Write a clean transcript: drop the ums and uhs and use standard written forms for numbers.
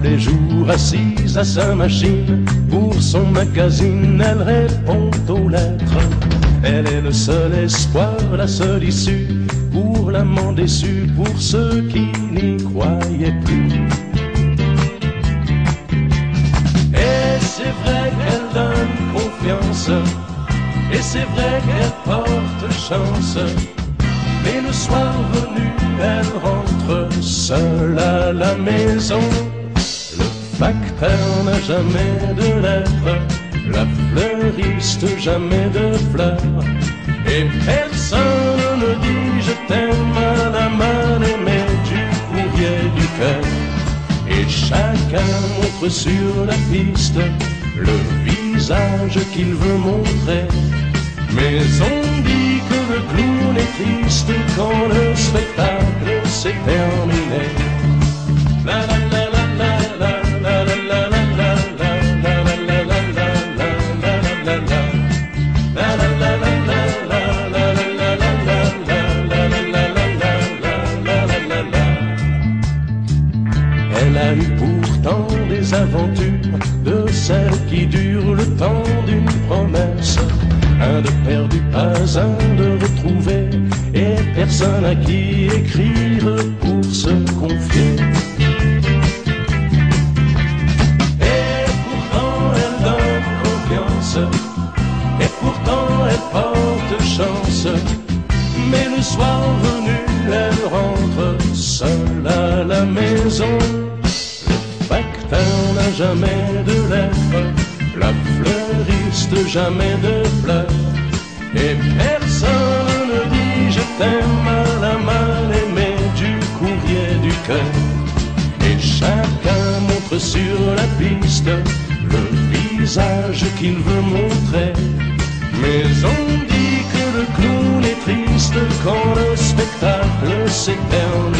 des jours assise à sa machine, pour son magazine, elle répond aux lettres. Elle est le seul espoir, la seule issue, pour l'amant déçu, pour ceux qui n'y croyaient plus. Et c'est vrai qu'elle donne confiance, et c'est vrai qu'elle porte chance, mais le soir venu, elle rentre seule à la maison. Le facteur n'a jamais de lettres, la fleuriste jamais de fleurs, et personne ne dit je t'aime à la main aimée du courrier du cœur. Et chacun montre sur la piste le visage qu'il veut montrer, mais on dit que le clown est triste quand le spectacle s'est terminé. La la la la la la la la la la la la la la la la. Elle a eu pourtant des aventures, de celles qui durent le temps d'une promesse. Un de perdu, pas un de retrouvé, et personne à qui écrire pour se confier. Et pourtant elle donne confiance, et pourtant elle porte chance, mais le soir venu elle rentre seule à la maison. Le facteur n'a jamais de lettres, la fleuriste jamais de fleurs, et personne ne dit je t'aime à la main aimée du courrier du cœur. Et chacun montre sur la piste le visage qu'il veut montrer, mais on dit que le clown est triste quand le spectacle s'éternise.